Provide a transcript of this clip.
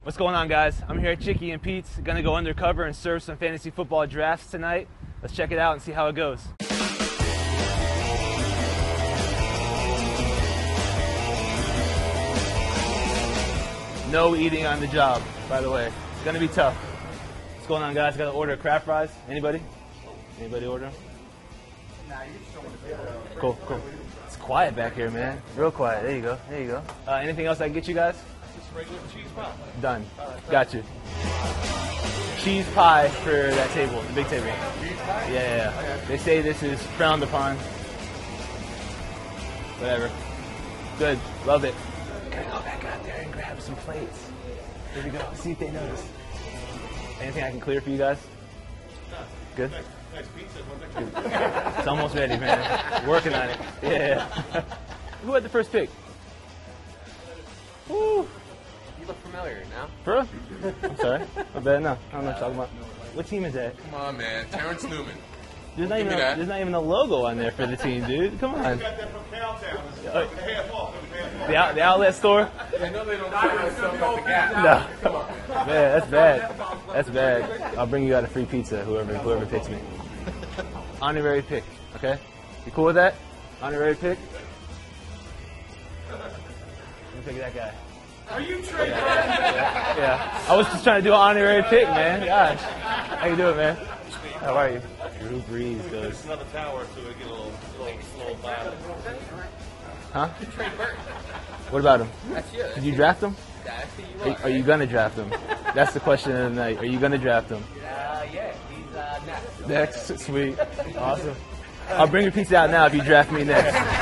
What's going on, guys? I'm here at Chicky and Pete's, gonna go undercover and serve some fantasy football drafts tonight. Let's check it out and see how it goes. No eating on the job, by the way. It's gonna be tough. What's going on, guys? Gotta order crab fries. Anybody? Anybody order? Cool, cool. It's quiet back here, man. Real quiet. There you go. There you go. Anything else I can get you guys? Regular cheese pie. Done. Got you. Cheese pie for that table, the big table. Cheese pie? Yeah. They say this is frowned upon. Whatever. Good. Love it. Gotta go back out there and grab some plates. Here we go. See if they notice. Anything I can clear for you guys? Good? Nice pizza. It's almost ready, man. Working on it. Yeah. Who had the first pick? Woo. You look familiar now. For real? I'm sorry. I bet no. I don't know what you're talking about. What team is that? Come on, man. Terrence Newman. There's not even a logo on there for the team, dude. Come on. Got that from Cowtown. It's half off. The outlet store? I know they don't put myself at the gap. No. Man, that's bad. That's bad. I'll bring you out a free pizza, whoever picks me. Honorary pick, okay? You cool with that? Honorary pick? Let me pick that guy. Are you trading? Yeah. I was just trying to do an honorary pick, man. Gosh. How you doing, man? How are you? Drew Brees goes. There's another tower, so we get a little slow battle. Huh? Trey Burton. What about him? That's you. Did you draft him? That's who you Are you gonna draft him? That's the question of the night. Are you gonna draft him? Yeah, he's next. Next, sweet, awesome. I'll bring your pizza out now if you draft me next.